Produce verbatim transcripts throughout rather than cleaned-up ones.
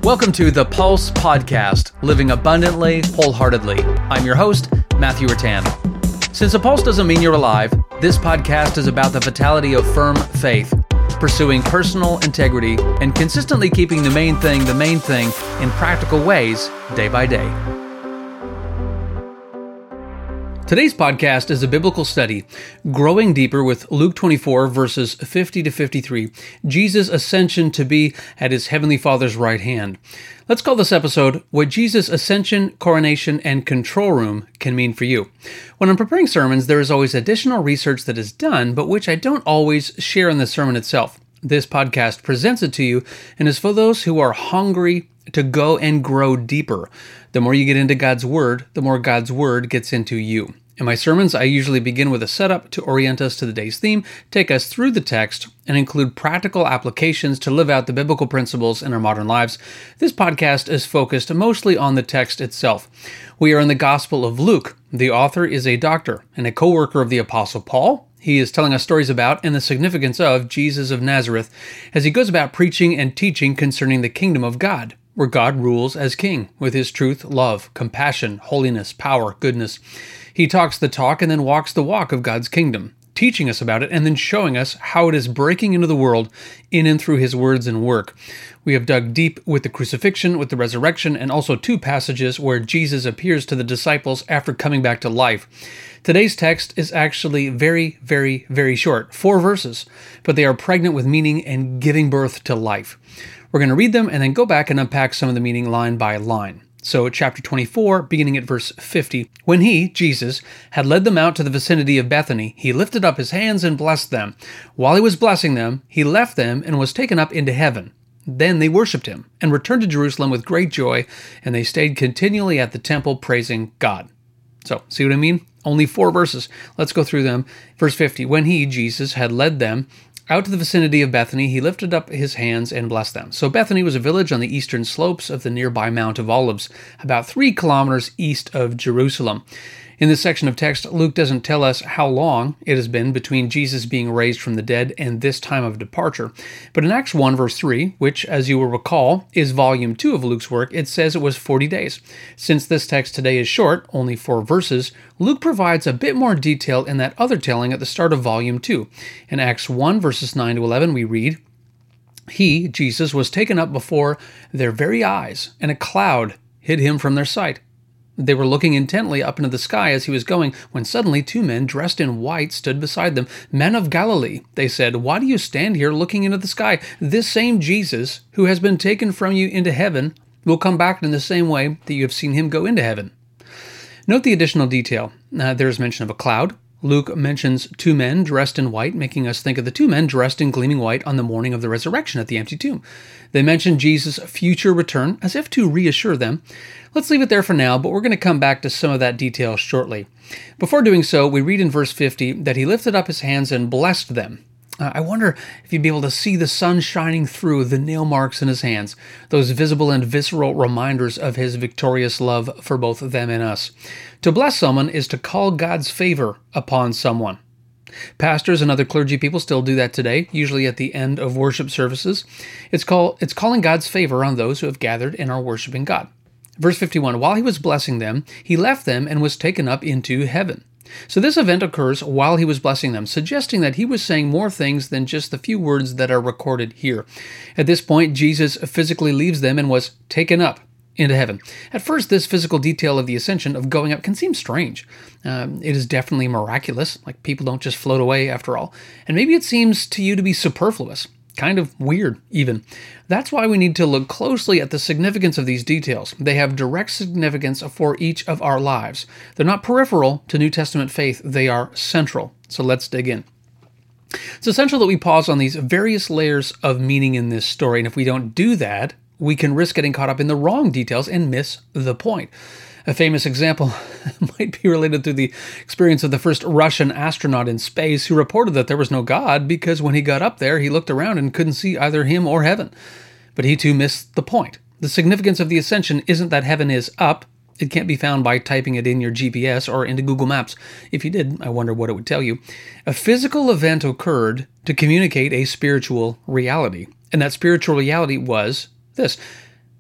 Welcome to the Pulse Podcast, living abundantly, wholeheartedly. I'm your host, Matthew Rattan. Since the Pulse doesn't mean you're alive, this podcast is about the vitality of firm faith, pursuing personal integrity, and consistently keeping the main thing the main thing in practical ways, day by day. Today's podcast is a biblical study, growing deeper with Luke twenty-four, verses fifty to fifty-three, Jesus' ascension to be at his heavenly Father's right hand. Let's call this episode, What Jesus' Ascension, Coronation, and Control Room Can Mean for You. When I'm preparing sermons, there is always additional research that is done, but which I don't always share in the sermon itself. This podcast presents it to you and is for those who are hungry to go and grow deeper. The more you get into God's Word, the more God's Word gets into you. In my sermons, I usually begin with a setup to orient us to the day's theme, take us through the text, and include practical applications to live out the biblical principles in our modern lives. This podcast is focused mostly on the text itself. We are in the Gospel of Luke. The author is a doctor and a co-worker of the Apostle Paul. He is telling us stories about and the significance of Jesus of Nazareth as he goes about preaching and teaching concerning the kingdom of God, where God rules as king with his truth, love, compassion, holiness, power, goodness. He talks the talk and then walks the walk of God's kingdom, teaching us about it and then showing us how it is breaking into the world in and through his words and work. We have dug deep with the crucifixion, with the resurrection, and also two passages where Jesus appears to the disciples after coming back to life. Today's text is actually very, very, very short, four verses, but they are pregnant with meaning and giving birth to life. We're going to read them and then go back and unpack some of the meaning line by line. So chapter twenty-four, beginning at verse fifty, when he, Jesus, had led them out to the vicinity of Bethany, he lifted up his hands and blessed them. While he was blessing them, he left them and was taken up into heaven. Then they worshipped him and returned to Jerusalem with great joy, and they stayed continually at the temple praising God. So, see what I mean? Only four verses. Let's go through them. Verse fifty, when he, Jesus, had led them out to the vicinity of Bethany, he lifted up his hands and blessed them. So Bethany was a village on the eastern slopes of the nearby Mount of Olives, about three kilometers east of Jerusalem. In this section of text, Luke doesn't tell us how long it has been between Jesus being raised from the dead and this time of departure. But in Acts one, verse three, which, as you will recall, is volume two of Luke's work, it says it was forty days. Since this text today is short, only four verses, Luke provides a bit more detail in that other telling at the start of volume two. In Acts one, verses nine to eleven, we read, He, Jesus, was taken up before their very eyes, and a cloud hid him from their sight. They were looking intently up into the sky as he was going, when suddenly two men dressed in white stood beside them. Men of Galilee, they said, why do you stand here looking into the sky? This same Jesus, who has been taken from you into heaven, will come back in the same way that you have seen him go into heaven. Note the additional detail. Uh, there is mention of a cloud. Luke mentions two men dressed in white, making us think of the two men dressed in gleaming white on the morning of the resurrection at the empty tomb. They mention Jesus' future return, as if to reassure them. Let's leave it there for now, but we're going to come back to some of that detail shortly. Before doing so, we read in verse fifty that he lifted up his hands and blessed them. Uh, I wonder if you'd be able to see the sun shining through the nail marks in his hands, those visible and visceral reminders of his victorious love for both them and us. To bless someone is to call God's favor upon someone. Pastors and other clergy people still do that today, usually at the end of worship services. It's called it's calling God's favor on those who have gathered and are worshiping God. Verse fifty-one, while he was blessing them, he left them and was taken up into heaven. So this event occurs while he was blessing them, suggesting that he was saying more things than just the few words that are recorded here. At this point, Jesus physically leaves them and was taken up into heaven. At first, this physical detail of the ascension, of going up, can seem strange. Um, it is definitely miraculous, like people don't just float away after all. And maybe it seems to you to be superfluous, kind of weird even. That's why we need to look closely at the significance of these details. They have direct significance for each of our lives. They're not peripheral to New Testament faith, they are central. So let's dig in. It's essential that we pause on these various layers of meaning in this story, and if we don't do that, we can risk getting caught up in the wrong details and miss the point. A famous example might be related to the experience of the first Russian astronaut in space who reported that there was no God because when he got up there, he looked around and couldn't see either him or heaven. But he too missed the point. The significance of the ascension isn't that heaven is up. It can't be found by typing it in your G P S or into Google Maps. If you did, I wonder what it would tell you. A physical event occurred to communicate a spiritual reality. And that spiritual reality was this.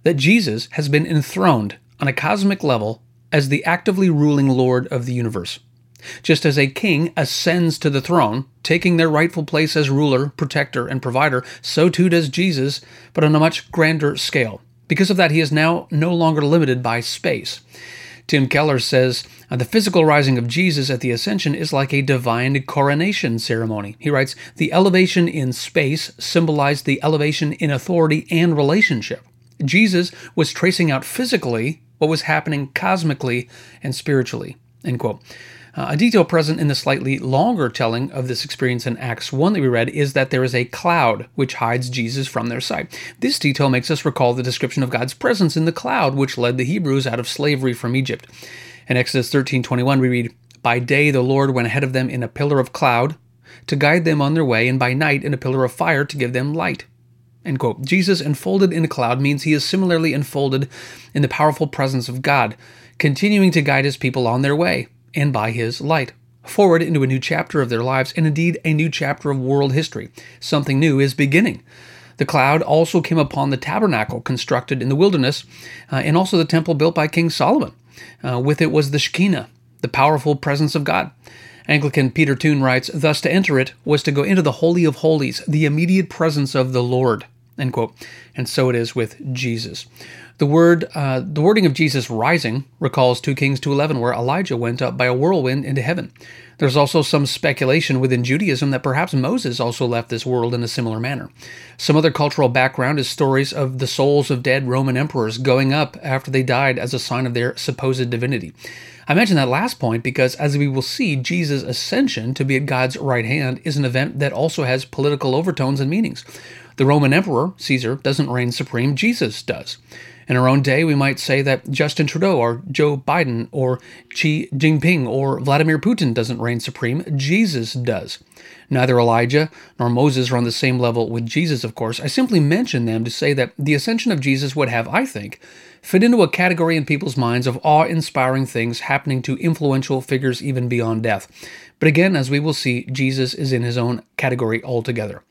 that Jesus has been enthroned on a cosmic level as the actively ruling Lord of the universe. Just as a king ascends to the throne, taking their rightful place as ruler, protector, and provider, so too does Jesus, but on a much grander scale. Because of that, he is now no longer limited by space. Tim Keller says, the physical rising of Jesus at the ascension is like a divine coronation ceremony. He writes, the elevation in space symbolized the elevation in authority and relationship. Jesus was tracing out physically what was happening cosmically and spiritually. End quote. Uh, a detail present in the slightly longer telling of this experience in Acts one that we read is that there is a cloud which hides Jesus from their sight. This detail makes us recall the description of God's presence in the cloud which led the Hebrews out of slavery from Egypt. In Exodus thirteen twenty-one we read, by day the Lord went ahead of them in a pillar of cloud to guide them on their way, and by night in a pillar of fire to give them light. End quote. Jesus enfolded in a cloud means he is similarly enfolded in the powerful presence of God, continuing to guide his people on their way, and by his light, forward into a new chapter of their lives, and indeed a new chapter of world history. Something new is beginning. The cloud also came upon the tabernacle constructed in the wilderness, uh, and also the temple built by King Solomon. Uh, with it was the Shekinah, the powerful presence of God. Anglican Peter Toon writes, thus to enter it was to go into the Holy of Holies, the immediate presence of the Lord. End quote. And so it is with Jesus. The word, uh, the wording of Jesus rising recalls two Kings two eleven, where Elijah went up by a whirlwind into heaven. There's also some speculation within Judaism that perhaps Moses also left this world in a similar manner. Some other cultural background is stories of the souls of dead Roman emperors going up after they died as a sign of their supposed divinity. I mention that last point because, as we will see, Jesus' ascension to be at God's right hand is an event that also has political overtones and meanings. The Roman emperor, Caesar, doesn't reign supreme, Jesus does. In our own day, we might say that Justin Trudeau or Joe Biden or Xi Jinping or Vladimir Putin doesn't reign supreme, Jesus does. Neither Elijah nor Moses are on the same level with Jesus, of course. I simply mention them to say that the ascension of Jesus would have, I think, fit into a category in people's minds of awe-inspiring things happening to influential figures even beyond death. But again, as we will see, Jesus is in his own category altogether.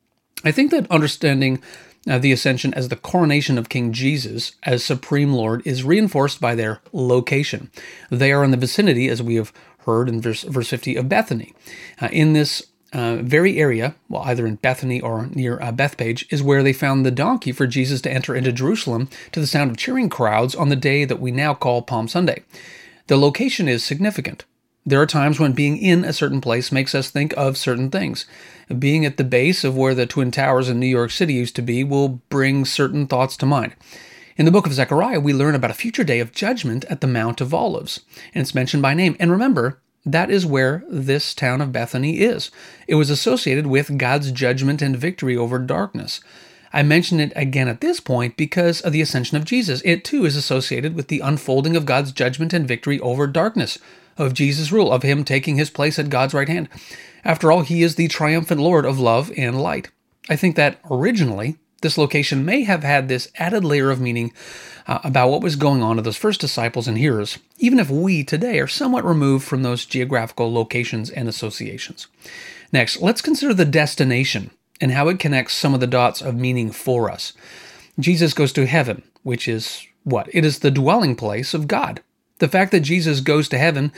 I think that understanding uh, the ascension as the coronation of King Jesus as Supreme Lord is reinforced by their location. They are in the vicinity, as we have heard in verse, verse fifty, of Bethany. Uh, in this uh, very area, well, either in Bethany or near uh, Bethpage, is where they found the donkey for Jesus to enter into Jerusalem to the sound of cheering crowds on the day that we now call Palm Sunday. The location is significant. There are times when being in a certain place makes us think of certain things. Being at the base of where the Twin Towers in New York City used to be will bring certain thoughts to mind. In the book of Zechariah, we learn about a future day of judgment at the Mount of Olives, and it's mentioned by name. And remember, that is where this town of Bethany is. It was associated with God's judgment and victory over darkness. I mention it again at this point because of the ascension of Jesus. It too is associated with the unfolding of God's judgment and victory over darkness, of Jesus' rule, of him taking his place at God's right hand. After all, he is the triumphant Lord of love and light. I think that originally, this location may have had this added layer of meaning uh, about what was going on to those first disciples and hearers, even if we today are somewhat removed from those geographical locations and associations. Next, let's consider the destination and how it connects some of the dots of meaning for us. Jesus goes to heaven, which is what? It is the dwelling place of God. The fact that Jesus goes to heaven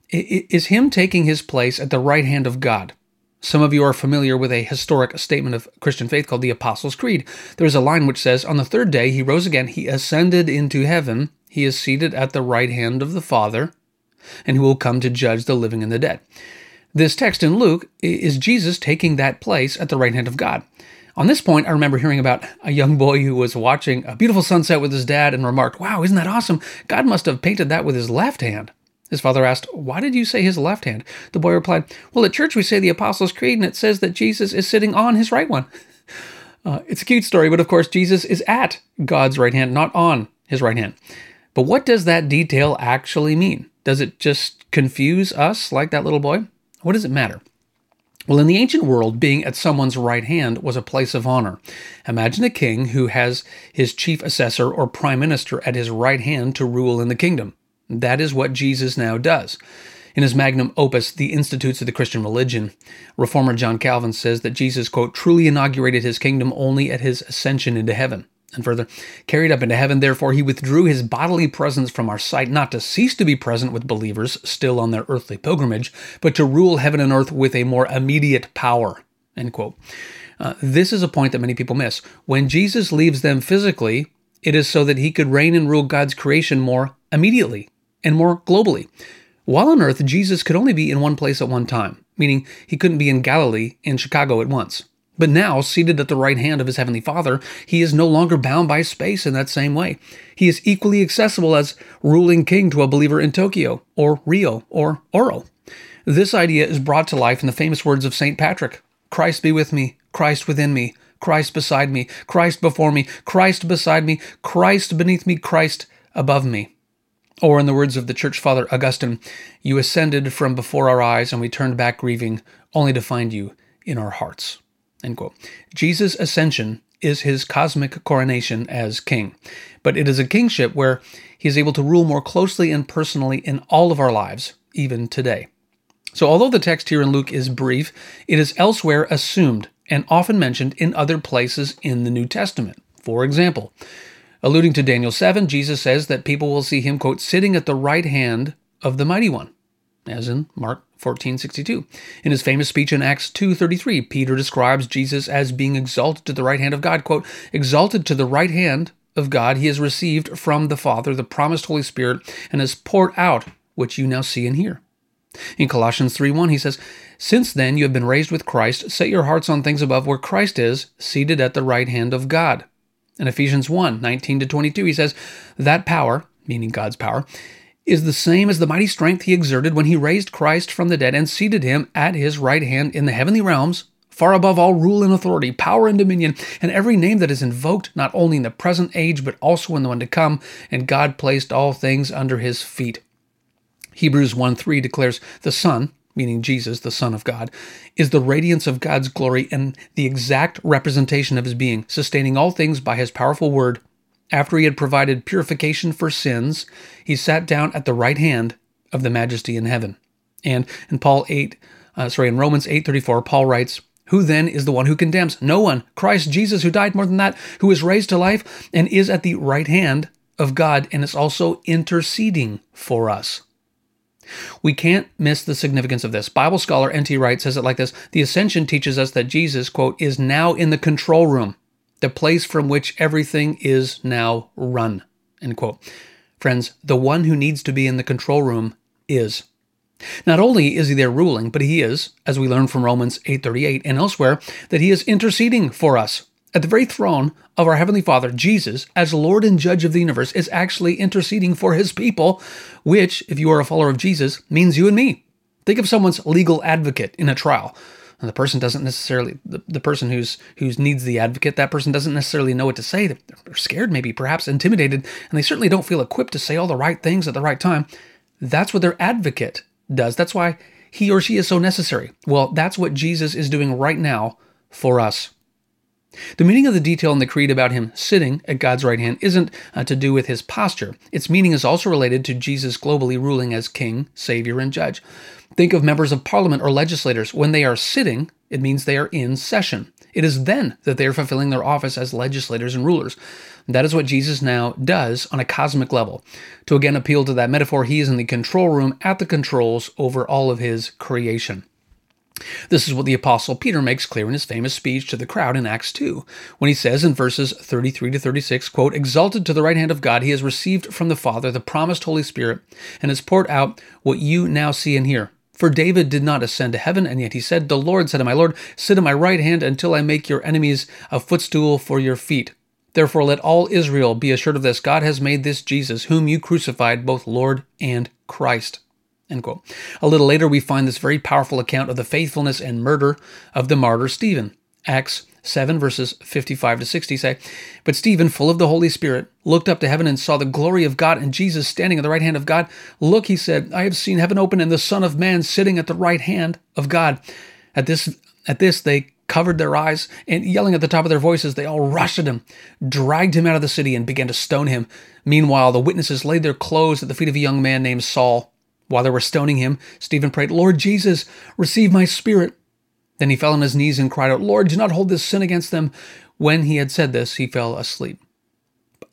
is him taking his place at the right hand of God. Some of you are familiar with a historic statement of Christian faith called the Apostles' Creed. There is a line which says, on the third day he rose again, he ascended into heaven, he is seated at the right hand of the Father, and he will come to judge the living and the dead. This text in Luke is Jesus taking that place at the right hand of God. On this point, I remember hearing about a young boy who was watching a beautiful sunset with his dad and remarked, wow, isn't that awesome? God must have painted that with his left hand. His father asked, why did you say his left hand? The boy replied, well, at church we say the Apostles' Creed, and it says that Jesus is sitting on his right one. Uh, it's a cute story, but of course Jesus is at God's right hand, not on his right hand. But what does that detail actually mean? Does it just confuse us like that little boy? What does it matter? Well, in the ancient world, being at someone's right hand was a place of honor. Imagine a king who has his chief assessor or prime minister at his right hand to rule in the kingdom. That is what Jesus now does. In his magnum opus, The Institutes of the Christian Religion, Reformer John Calvin says that Jesus, quote, truly inaugurated his kingdom only at his ascension into heaven. And further, carried up into heaven, therefore he withdrew his bodily presence from our sight, not to cease to be present with believers still on their earthly pilgrimage, but to rule heaven and earth with a more immediate power. End quote. Uh, this is a point that many people miss. When Jesus leaves them physically, it is so that he could reign and rule God's creation more immediately and more globally. While on earth, Jesus could only be in one place at one time, meaning he couldn't be in Galilee and Chicago at once. But now, seated at the right hand of his heavenly Father, he is no longer bound by space in that same way. He is equally accessible as ruling king to a believer in Tokyo, or Rio, or Oro. This idea is brought to life in the famous words of Saint Patrick: Christ be with me, Christ within me, Christ beside me, Christ before me, Christ beside me, Christ beneath me, Christ above me. Or in the words of the Church Father Augustine, you ascended from before our eyes, and we turned back grieving, only to find you in our hearts. End quote. Jesus' ascension is his cosmic coronation as king, but it is a kingship where he is able to rule more closely and personally in all of our lives, even today. So although the text here in Luke is brief, it is elsewhere assumed and often mentioned in other places in the New Testament. For example, alluding to Daniel seven, Jesus says that people will see him, quote, sitting at the right hand of the Mighty One, as in Mark fourteen sixty-two. In his famous speech in Acts two thirty-three, Peter describes Jesus as being exalted to the right hand of God. Quote, exalted to the right hand of God, he has received from the Father the promised Holy Spirit and has poured out what you now see and hear. In Colossians three one, he says, since then you have been raised with Christ, set your hearts on things above where Christ is, seated at the right hand of God. In Ephesians one nineteen to twenty-two, he says, that power, meaning God's power, is the same as the mighty strength he exerted when he raised Christ from the dead and seated him at his right hand in the heavenly realms, far above all rule and authority, power and dominion, and every name that is invoked, not only in the present age, but also in the one to come, and God placed all things under his feet. Hebrews one three declares, the Son, meaning Jesus, the Son of God, is the radiance of God's glory and the exact representation of his being, sustaining all things by his powerful word. After he had provided purification for sins, he sat down at the right hand of the Majesty in heaven. And in Paul eight, uh, sorry, in Romans eight thirty-four, Paul writes, who then is the one who condemns? No one. Christ Jesus, who died more than that, who is raised to life and is at the right hand of God and is also interceding for us. We can't miss the significance of this. Bible scholar N T Wright says it like this: the ascension teaches us that Jesus, quote, is now in the control room, the place from which everything is now run, end quote. Friends, the one who needs to be in the control room is. Not only is he there ruling, but he is, as we learn from Romans eight thirty-eight and elsewhere, that he is interceding for us. At the very throne of our Heavenly Father, Jesus, as Lord and Judge of the universe, is actually interceding for his people, which, if you are a follower of Jesus, means you and me. Think of someone's legal advocate in a trial. And the person doesn't necessarily, the, the person who's who's needs the advocate, that person doesn't necessarily know what to say. They're scared, maybe, perhaps intimidated, and they certainly don't feel equipped to say all the right things at the right time. That's what their advocate does. That's why he or she is so necessary. Well, that's what Jesus is doing right now for us. The meaning of the detail in the creed about him sitting at God's right hand isn't uh, to do with his posture. Its meaning is also related to Jesus globally ruling as King, Savior, and Judge. Think of members of parliament or legislators. When they are sitting, it means they are in session. It is then that they are fulfilling their office as legislators and rulers. That is what Jesus now does on a cosmic level. To again appeal to that metaphor, he is in the control room at the controls over all of his creation. This is what the Apostle Peter makes clear in his famous speech to the crowd in Acts two, when he says in verses thirty-three to thirty-six, quote, exalted to the right hand of God, he has received from the Father the promised Holy Spirit and has poured out what you now see and hear. For David did not ascend to heaven, and yet he said, the Lord said to my Lord, sit at my right hand until I make your enemies a footstool for your feet. Therefore let all Israel be assured of this, God has made this Jesus, whom you crucified, both Lord and Christ. End quote. A little later, we find this very powerful account of the faithfulness and murder of the martyr Stephen. Acts seven, verses fifty-five to sixty say, but Stephen, full of the Holy Spirit, looked up to heaven and saw the glory of God and Jesus standing at the right hand of God. Look, he said, I have seen heaven open and the Son of Man sitting at the right hand of God. At this, at this, they covered their eyes, and yelling at the top of their voices, they all rushed at him, dragged him out of the city, and began to stone him. Meanwhile, the witnesses laid their clothes at the feet of a young man named Saul. While they were stoning him, Stephen prayed, Lord Jesus, receive my spirit. Then he fell on his knees and cried out, Lord, do not hold this sin against them. When he had said this, he fell asleep.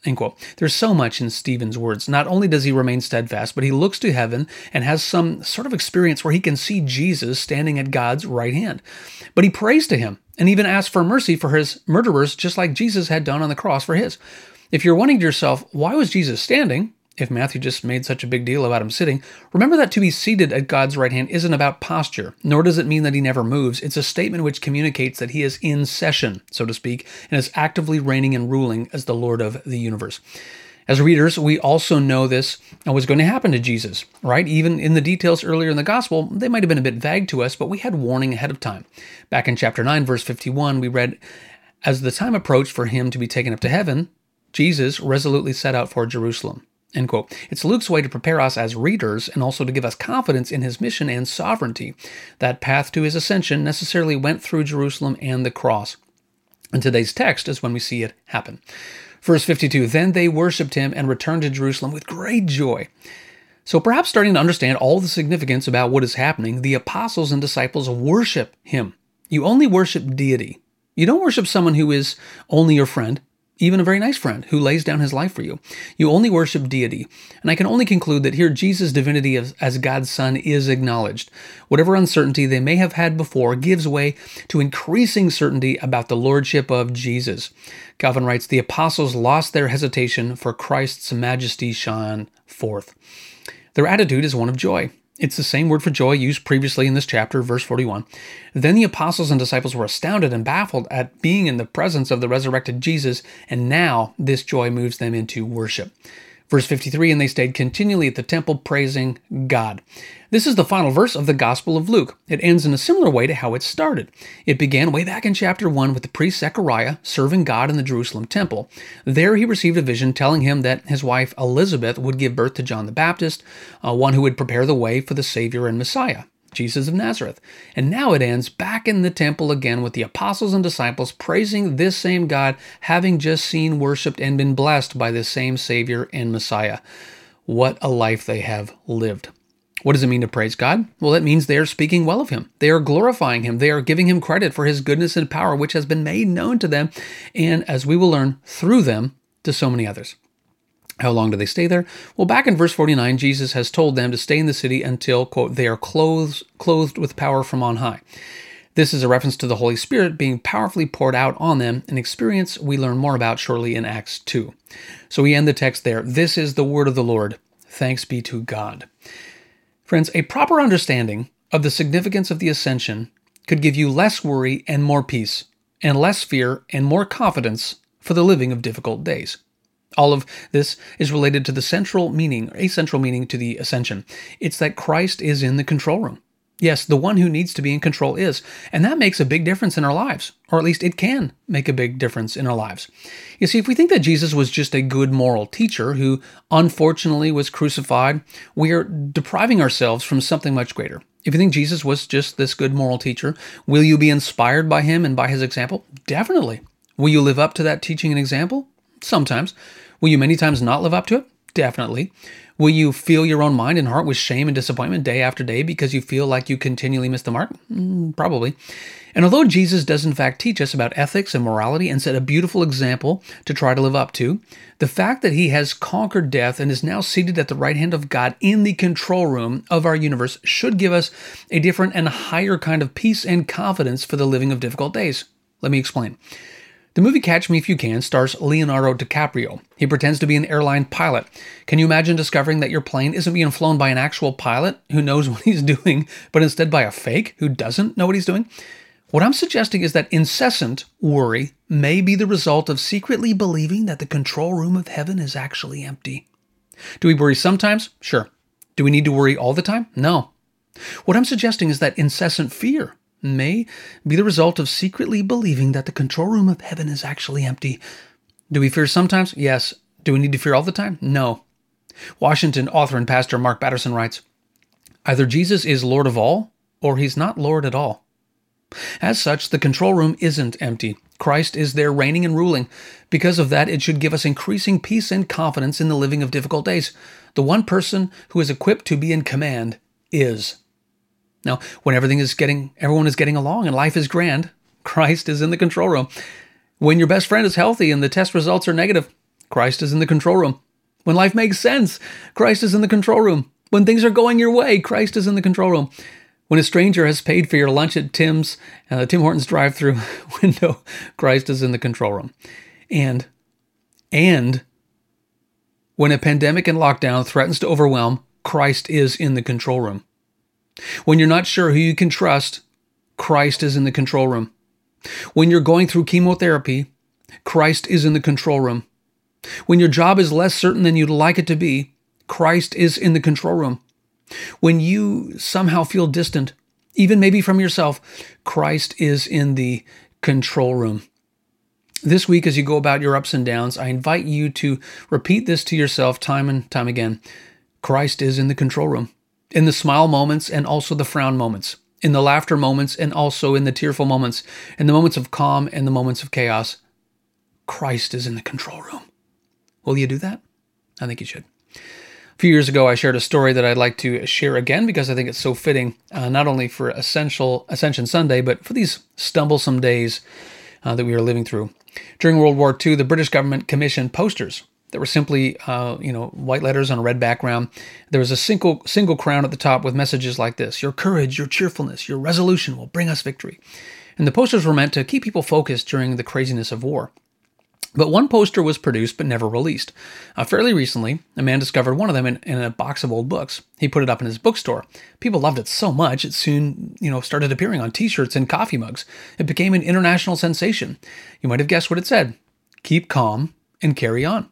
End quote. There's so much in Stephen's words. Not only does he remain steadfast, but he looks to heaven and has some sort of experience where he can see Jesus standing at God's right hand. But he prays to him and even asks for mercy for his murderers, just like Jesus had done on the cross for his. If you're wondering to yourself, why was Jesus standing? If Matthew just made such a big deal about him sitting, remember that to be seated at God's right hand isn't about posture, nor does it mean that he never moves. It's a statement which communicates that he is in session, so to speak, and is actively reigning and ruling as the Lord of the universe. As readers, we also know this was going to happen to Jesus, right? Even in the details earlier in the gospel, they might have been a bit vague to us, but we had warning ahead of time. Back in chapter nine, verse fifty-one, we read, "As the time approached for him to be taken up to heaven, Jesus resolutely set out for Jerusalem." End quote. It's Luke's way to prepare us as readers and also to give us confidence in his mission and sovereignty. That path to his ascension necessarily went through Jerusalem and the cross. And today's text is when we see it happen. Verse fifty-two, "Then they worshipped him and returned to Jerusalem with great joy." So perhaps starting to understand all the significance about what is happening, the apostles and disciples worship him. You only worship deity. You don't worship someone who is only your friend, even a very nice friend who lays down his life for you. You only worship deity. And I can only conclude that here Jesus' divinity as, as God's Son is acknowledged. Whatever uncertainty they may have had before gives way to increasing certainty about the lordship of Jesus. Calvin writes, "The apostles lost their hesitation, for Christ's majesty shone forth." Their attitude is one of joy. It's the same word for joy used previously in this chapter, verse forty-one. "Then the apostles and disciples were astounded and baffled at being in the presence of the resurrected Jesus, and now this joy moves them into worship." Verse fifty-three, "And they stayed continually at the temple praising God." This is the final verse of the Gospel of Luke. It ends in a similar way to how it started. It began way back in chapter one with the priest Zechariah serving God in the Jerusalem temple. There he received a vision telling him that his wife Elizabeth would give birth to John the Baptist, uh, one who would prepare the way for the Savior and Messiah, Jesus of Nazareth. And now it ends back in the temple again with the apostles and disciples praising this same God, having just seen, worshiped, and been blessed by this same Savior and Messiah. What a life they have lived. What does it mean to praise God? Well, it means they are speaking well of him. They are glorifying him. They are giving him credit for his goodness and power, which has been made known to them, and as we will learn, through them to so many others. How long do they stay there? Well, back in verse forty-nine, Jesus has told them to stay in the city until, quote, "they are clothed, clothed with power from on high." This is a reference to the Holy Spirit being powerfully poured out on them, an experience we learn more about shortly in Acts two. So we end the text there. This is the word of the Lord. Thanks be to God. Friends, a proper understanding of the significance of the ascension could give you less worry and more peace, and less fear and more confidence for the living of difficult days. All of this is related to the central meaning, a central meaning to the ascension. It's that Christ is in the control room. Yes, the one who needs to be in control is, and that makes a big difference in our lives, or at least it can make a big difference in our lives. You see, if we think that Jesus was just a good moral teacher who unfortunately was crucified, we are depriving ourselves from something much greater. If you think Jesus was just this good moral teacher, will you be inspired by him and by his example? Definitely. Will you live up to that teaching and example? Sometimes. Will you many times not live up to it? Definitely. Will you fill your own mind and heart with shame and disappointment day after day because you feel like you continually miss the mark? Mm, probably. And although Jesus does in fact teach us about ethics and morality and set a beautiful example to try to live up to, the fact that he has conquered death and is now seated at the right hand of God in the control room of our universe should give us a different and higher kind of peace and confidence for the living of difficult days. Let me explain. The movie Catch Me If You Can stars Leonardo DiCaprio. He pretends to be an airline pilot. Can you imagine discovering that your plane isn't being flown by an actual pilot who knows what he's doing, but instead by a fake who doesn't know what he's doing? What I'm suggesting is that incessant worry may be the result of secretly believing that the control room of heaven is actually empty. Do we worry sometimes? Sure. Do we need to worry all the time? No. What I'm suggesting is that incessant fear may be the result of secretly believing that the control room of heaven is actually empty. Do we fear sometimes? Yes. Do we need to fear all the time? No. Washington author and pastor Mark Batterson writes, "Either Jesus is Lord of all, or he's not Lord at all. As such, the control room isn't empty. Christ is there reigning and ruling. Because of that, it should give us increasing peace and confidence in the living of difficult days. The one person who is equipped to be in command is." Now, when everything is getting, everyone is getting along and life is grand, Christ is in the control room. When your best friend is healthy and the test results are negative, Christ is in the control room. When life makes sense, Christ is in the control room. When things are going your way, Christ is in the control room. When a stranger has paid for your lunch at Tim's, uh, Tim Hortons drive-through window, Christ is in the control room. And, and when a pandemic and lockdown threatens to overwhelm, Christ is in the control room. When you're not sure who you can trust, Christ is in the control room. When you're going through chemotherapy, Christ is in the control room. When your job is less certain than you'd like it to be, Christ is in the control room. When you somehow feel distant, even maybe from yourself, Christ is in the control room. This week, as you go about your ups and downs, I invite you to repeat this to yourself time and time again. Christ is in the control room. In the smile moments and also the frown moments. In the laughter moments and also in the tearful moments. In the moments of calm and the moments of chaos. Christ is in the control room. Will you do that? I think you should. A few years ago, I shared a story that I'd like to share again because I think it's so fitting, uh, not only for Essential Ascension Sunday, but for these stumblesome days uh, that we are living through. During World War Two, the British government commissioned posters that were simply, uh, you know, white letters on a red background. There was a single single crown at the top with messages like this: "Your courage, your cheerfulness, your resolution will bring us victory." And the posters were meant to keep people focused during the craziness of war. But one poster was produced but never released. Uh, fairly recently, a man discovered one of them in, in a box of old books. He put it up in his bookstore. People loved it so much, it soon, you know, started appearing on t-shirts and coffee mugs. It became an international sensation. You might have guessed what it said. Keep calm and carry on.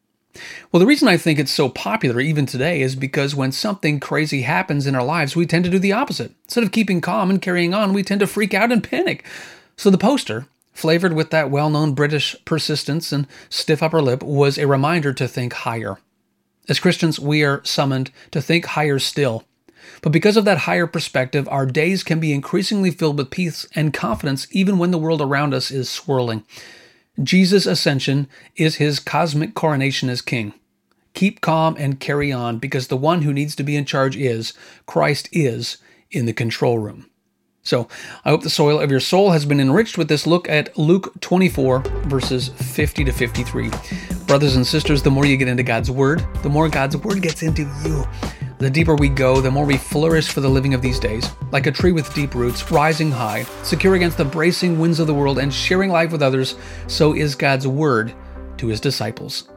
Well, the reason I think it's so popular even today is because when something crazy happens in our lives, we tend to do the opposite. Instead of keeping calm and carrying on, we tend to freak out and panic. So the poster, flavored with that well-known British persistence and stiff upper lip, was a reminder to think higher. As Christians, we are summoned to think higher still. But because of that higher perspective, our days can be increasingly filled with peace and confidence even when the world around us is swirling. Jesus' ascension is his cosmic coronation as king. Keep calm and carry on because the one who needs to be in charge is, Christ is, in the control room. So, I hope the soil of your soul has been enriched with this look at Luke twenty-four, verses fifty to fifty-three. Brothers and sisters, the more you get into God's Word, the more God's Word gets into you. The deeper we go, the more we flourish for the living of these days, like a tree with deep roots, rising high, secure against the bracing winds of the world, and sharing life with others. So is God's Word to his disciples.